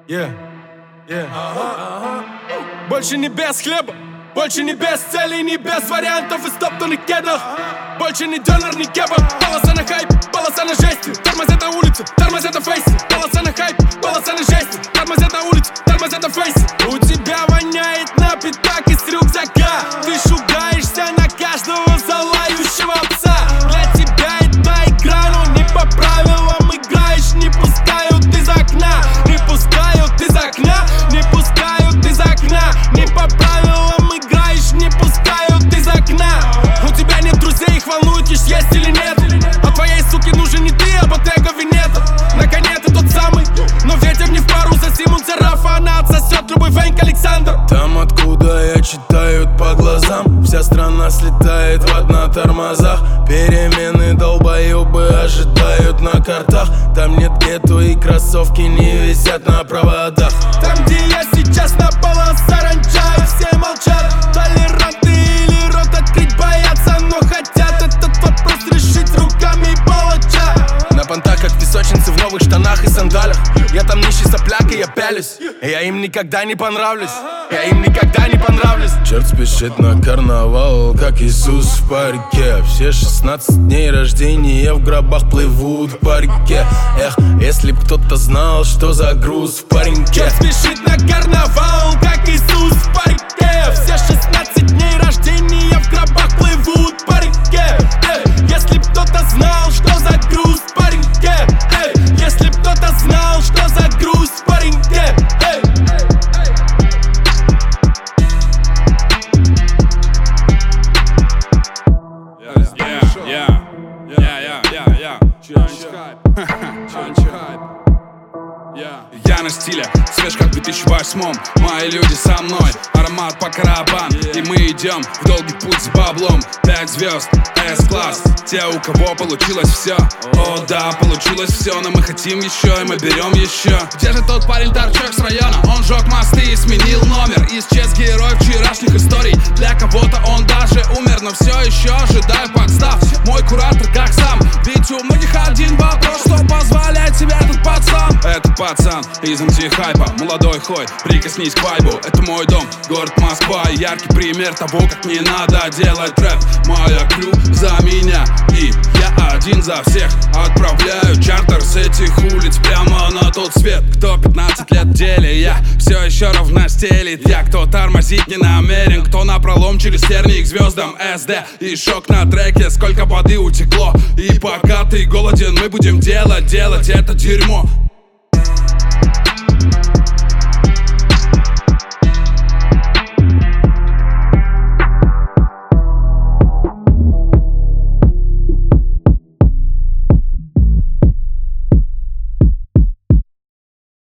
Больше не без хлеба, больше не без целей, не без вариантов и стоптанных кедах. Больше не донор, не кебаб. Полоса на хайп, полоса на жести. Тормозят на улице, тормозят на фейсе. Полоса на хайп, полоса на жести. Тормозят на улице, тормозят на фейсе. У тебя воняет на пятак из рюкзака. Ты шугаешься на каждого залающего пса. Для тебя это игра, но не по правилам играешь. Не пускают из окна, не пускают из окна, не пускают из окна. Не по правилам играешь, не пускают из окна. У тебя нет друзей, их волнует лишь есть или нет. А твоей суке нужен не ты, а Ботега Венета. Наконец ты тот самый, но ветер не в пару. За Симонса Рафа она отсосет любой Венк Александр. Там, откуда я читают по глазам, вся страна слетает в ад на тормозах. Перемены долбоебы ожидают на картах. Там нет гетто и кроссовки не висят на проводах. Там, где я сейчас, напала саранча, и все молчат. Толерантны или рот открыть боятся, но хотят этот вопрос решить руками палача. На понтах, как песочницы в новых штанах и сандалях. Я там нищий сопляк, и я пялюсь. И я им никогда не понравлюсь. Я им никогда не понравлюсь. Черт спешит на карнавал, как Иисус в парке. Все 16 дней рождения в гробах плывут по реке. Эх, если б кто-то знал, что за груз в пареньке. Черт спешит на карнавал, как Иисус в парке. Все 16 дней рождения в гробах плывут по реке. Если б кто-то знал, что за груз в пареньке. Если б кто-то знал, что за груз в пареньке. Я на стиле, свеж как в 2008-м. Мои люди со мной, аромат по карабан. И мы идем в долгий путь с баблом. 5 звезд, S-класс, те, у кого получилось все. О да, получилось все, но мы хотим еще, и мы берем еще. Где же тот парень-торчок с района? Он жег мосты и сменил номер. Исчез герой вчерашних историй. Для кого-то он даже умер, но все еще ожидаю подстав. Мой куратор как сам, ведь у многих один вопрос: что позволяет себе этот пацан? Этот пацан из антихайпа, молодой хой, прикоснись к вайбу. Это мой дом, город Москва, яркий пример того, как не надо делать рэп. Моя крю за меня, и я один за всех. Отправляю чартер с этих улиц прямо на тот свет. Кто 15 лет в деле, я все еще ровно стелит. Я кто тормозить не намерен, кто напролом через тернии к звездам СД. И шок на треке, сколько воды утекло. И пока ты голоден, мы будем делать это дерьмо.